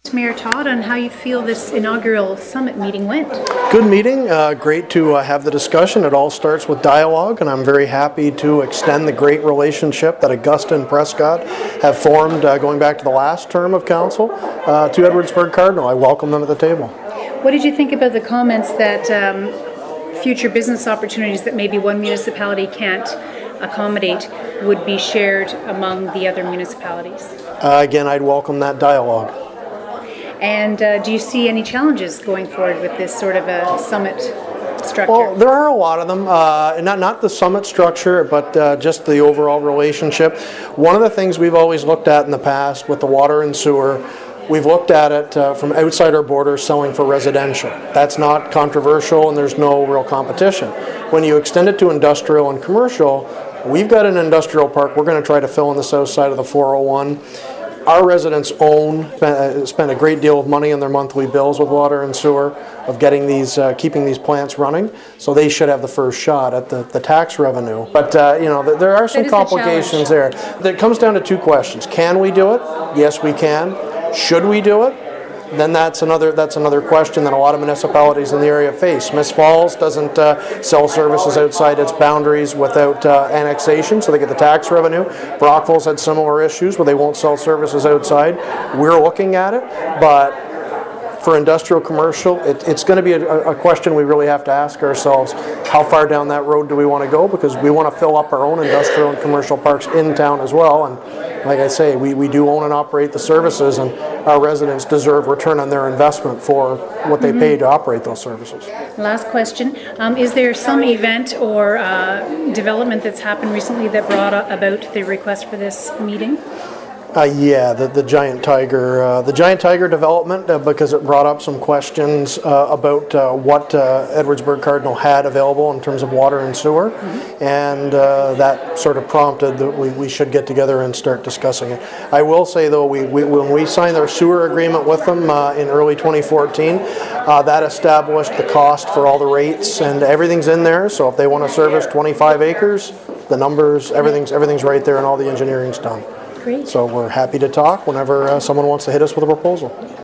Mayor Todd, on how you feel this inaugural summit meeting went. Good meeting. Great to have the discussion. It all starts with dialogue, and I'm very happy to extend the great relationship that Augusta and Prescott have formed going back to the last term of council to Edwardsburg Cardinal. I welcome them at the table. What did you think about the comments that future business opportunities that maybe one municipality can't accommodate would be shared among the other municipalities? Again, I'd welcome that dialogue. And do you see any challenges going forward with this sort of a summit structure? Well, there are a lot of them, not the summit structure, but just the overall relationship. One of the things we've always looked at in the past with the water and sewer, we've looked at it from outside our borders selling for residential. That's not controversial and there's no real competition. When you extend it to industrial and commercial, we've got an industrial park we're going to try to fill on the south side of the 401. Our residents spend a great deal of money on their monthly bills with water and sewer of getting these, keeping these plants running. So they should have the first shot at the tax revenue. But there are some complications there. It comes down to two questions: can we do it? Yes, we can. Should we do it? Then that's another question that a lot of municipalities in the area face. Smith Falls doesn't sell services outside its boundaries without annexation, so they get the tax revenue. Brockville's had similar issues where they won't sell services outside. We're looking at it, but for industrial commercial, it's going to be a question we really have to ask ourselves: how far down that road do we want to go? Because we want to fill up our own industrial and commercial parks in town as well. And like I say, we do own and operate the services, and our residents deserve return on their investment for what they pay to operate those services. Last question. Is there some event or development that's happened recently that brought about the request for this meeting? Yeah, the Giant Tiger development, because it brought up some questions about what Edwardsburg Cardinal had available in terms of water and sewer, and that sort of prompted that we should get together and start discussing it. I will say though, when we signed our sewer agreement with them in early 2014, that established the cost for all the rates, and everything's in there. So if they want to service 25 acres, the numbers, everything's right there, and all the engineering's done. Great. So we're happy to talk whenever someone wants to hit us with a proposal.